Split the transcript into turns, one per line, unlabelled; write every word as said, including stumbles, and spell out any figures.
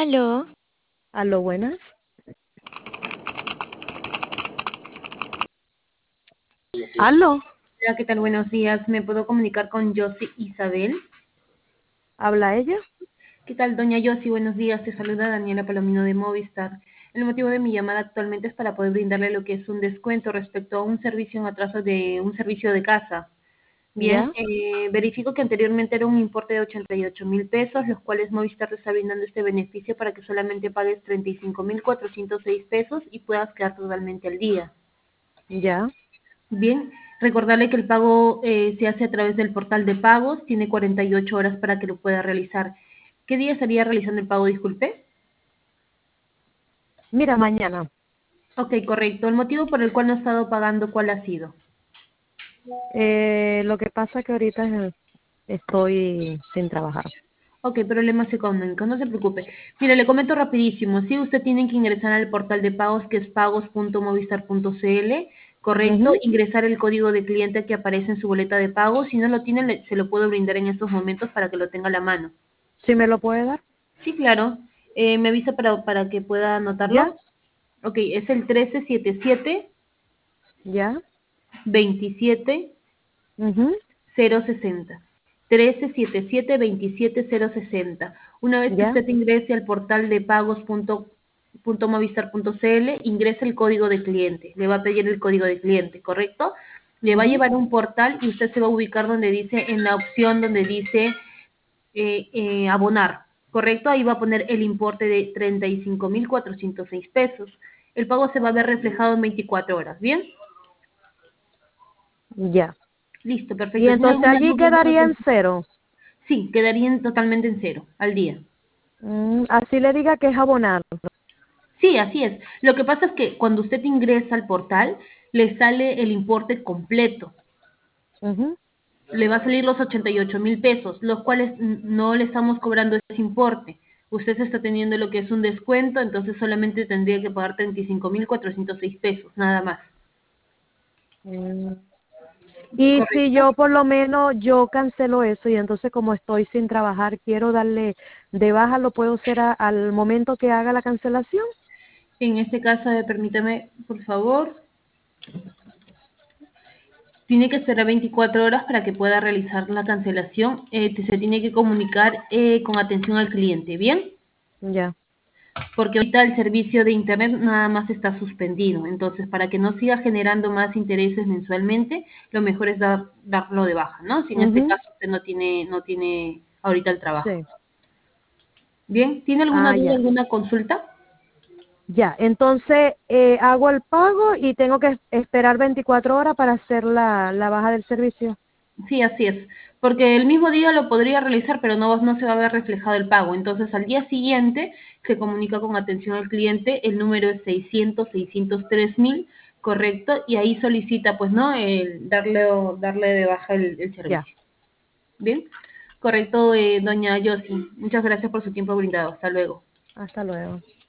Aló,
Aló, buenas. Aló,
Hola, ¿qué tal? Buenos días. ¿Me puedo comunicar con Yossi Isabel?
¿habla ella?
¿Qué tal, doña Yossi? Buenos días. Te saluda Daniela Palomino de Movistar. El motivo de mi llamada actualmente es para poder brindarle lo que es un descuento respecto a un servicio en atraso de un servicio de casa. Bien,
¿Ya?
eh, verifico que anteriormente era un importe de ochenta y ocho mil pesos, los cuales Movistar te está brindando este beneficio para que solamente pagues treinta y cinco mil cuatrocientos seis pesos y puedas quedar totalmente al día.
¿Ya?
Bien, recordarle que el pago eh, se hace a través del portal de pagos, tiene cuarenta y ocho horas para que lo pueda realizar. ¿Qué día estaría realizando el pago, disculpe?
Mira, mañana.
Ok, correcto. El motivo por el cual no ha estado pagando, ¿cuál ha sido?
Eh, lo que pasa es que ahorita eh, estoy sin trabajar.
Ok, problemas económicos, no se preocupe. Mire, le comento rapidísimo. Sí, usted tiene que ingresar al portal de pagos que es pagos punto movistar punto cl, correcto,
Ujú.
ingresar el código de cliente que aparece en su boleta de pago. Si no lo tiene, le- se lo puedo brindar en estos momentos para que lo tenga a la mano.
¿Sí me lo puede dar?
Sí, claro. Eh, ¿me avisa para, para que pueda
¿Ya?
anotarlo? Ok, es el trece setenta y siete
¿Ya?
veintisiete
Mhm.
cero sesenta. trece setenta y siete veintisiete cero sesenta. Una vez que
¿Ya?
usted ingrese al portal de pagos punto movistar punto cl, ingrese el código de cliente. Le va a pedir el código de cliente, ¿correcto? Le va a
Mhm.
llevar a un portal y usted se va a ubicar donde dice, en la opción donde dice eh, eh, abonar, ¿correcto? Ahí va a poner el importe de treinta y cinco mil cuatrocientos seis pesos. El pago se va a ver reflejado en veinticuatro horas, ¿bien?
Ya.
Listo,
Y
perfecto. ¿Tiene
entonces
alguna
allí
duda, alguna
quedaría en
consulta?
cero.
Sí, quedarían totalmente en cero al día.
Mm, así le diga que es abonado.
Sí, así es. Lo que pasa es que cuando usted ingresa al portal, le sale el importe completo.
Ujú.
Le va a salir los ochenta y ocho mil pesos, los cuales n- no le estamos cobrando ese importe. Usted se está teniendo lo que es un descuento, entonces solamente tendría que pagar treinta y cinco mil cuatrocientos seis pesos, nada más.
Mm. Y si
¿Correcto?
yo por lo menos yo cancelo eso y entonces como estoy sin trabajar, quiero darle de baja, ¿lo puedo hacer a- al momento que haga la cancelación?
En este caso, eh, permítame, por favor, tiene que esperar veinticuatro horas para que pueda realizar la cancelación. Eh, te- se tiene que comunicar eh, con atención al cliente, ¿bien?
Ya.
Porque ahorita el servicio de internet nada más está suspendido. Entonces, para que no siga generando más intereses mensualmente, lo mejor es dar, darlo de baja, ¿no? Si en este
Mhm.
caso usted no tiene, no tiene ahorita el trabajo.
Sí.
Bien, ¿tiene alguna
Ah,
duda,
ya.
alguna consulta?
Ya. Entonces, eh, hago el pago y tengo que esperar veinticuatro horas para hacer la, la baja del servicio.
Sí, así es. Porque el mismo día lo podría realizar, pero no, no se va a ver reflejado el pago. Entonces, al día siguiente se comunica con atención al cliente, el número es seiscientos, seiscientos tres mil, correcto, y ahí solicita, pues, ¿no? El darle, darle de baja el, el
Ya.
servicio. Bien, correcto, eh, doña Yossi. Muchas gracias por su tiempo brindado. Hasta luego.
Hasta luego.